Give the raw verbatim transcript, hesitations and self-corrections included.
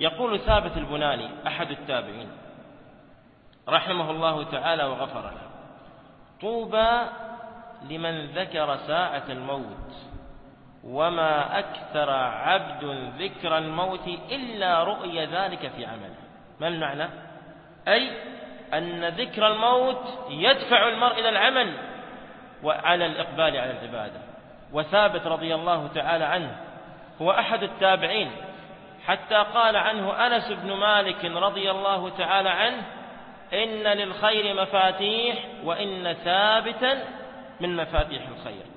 يقول ثابت البناني أحد التابعين رحمه الله تعالى وغفر له: طوبى لمن ذكر ساعة الموت، وما أكثر عبد ذكر الموت إلا رؤي ذلك في عمله. ما المعنى؟ أي أن ذكر الموت يدفع المرء إلى العمل وعلى الإقبال على العبادة. وثابت رضي الله تعالى عنه هو أحد التابعين، حتى قال عنه أنس بن مالك رضي الله تعالى عنه: إن للخير مفاتيح وإن ثابتا من مفاتيح الخير.